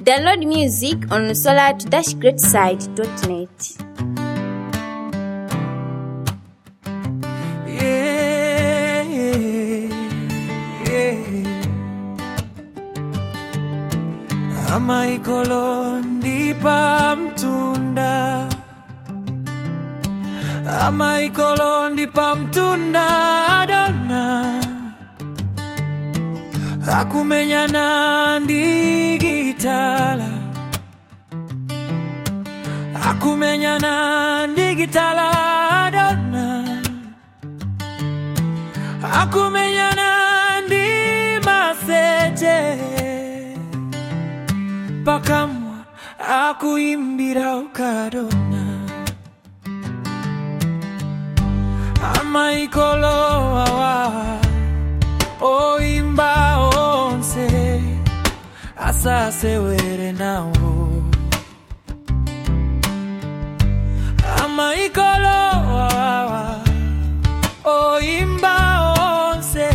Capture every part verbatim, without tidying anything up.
Download music on solar dash great side dot net. Yeah, yeah. Ama ikolo ndipa mtunda, ama ikolo ndipa mtunda dona. Akumenyana ndigitala, akumenyana ndigitala dona. Akumenyana ndi maseje, pakamwa akuimbira ukadona. Ama ikolo awa oimba onse asase were nawo. Ama ikolo awa oimba onse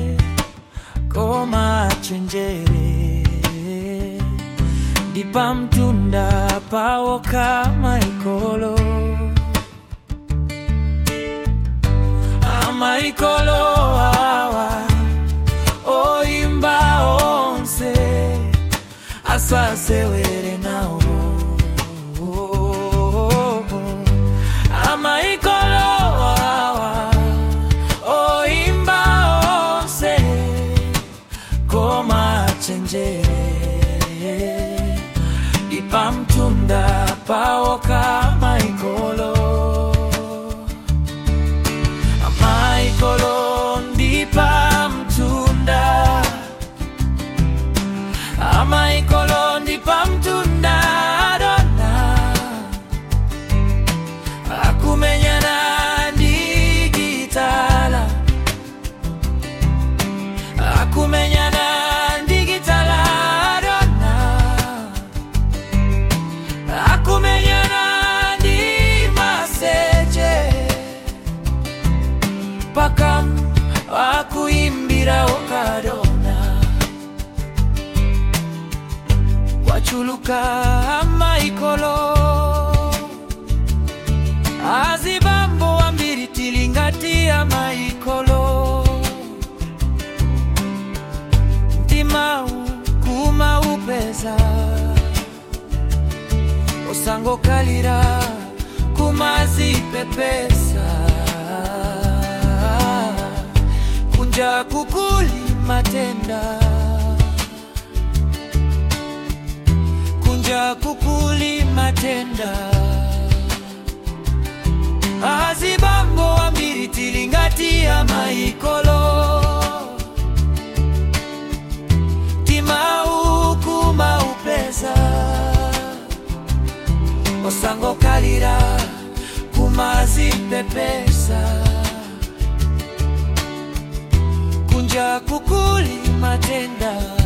koma chenjere dipa mtunda pawo kama ikolo. Ama ikolo awa oimba onse asase were nawo. Ama ikolo awa oimba onse koma chenjere dipa mtunda pawo kama ikolo. Ama ikolo ndipa mtunda, ama ikolo ndipa mtunda dona. Akumenyana ndigitala, akumenyana ndigitala dona. Akumenyana ndi maseje, pakam akuimbira ukadona. Wachuluka ama ikolo, azibambo ambiri tilingati ama ikolo. Ntima kuma upeza, osango kalira kumazi pepesa. Kunja kukuli matenda, kunja kukuli matenda. Azibambo ambiri tilingati ama ikolo. Tima ukuma upeza, osango kalira kumazi pepesa. Kunja kukuli matenda.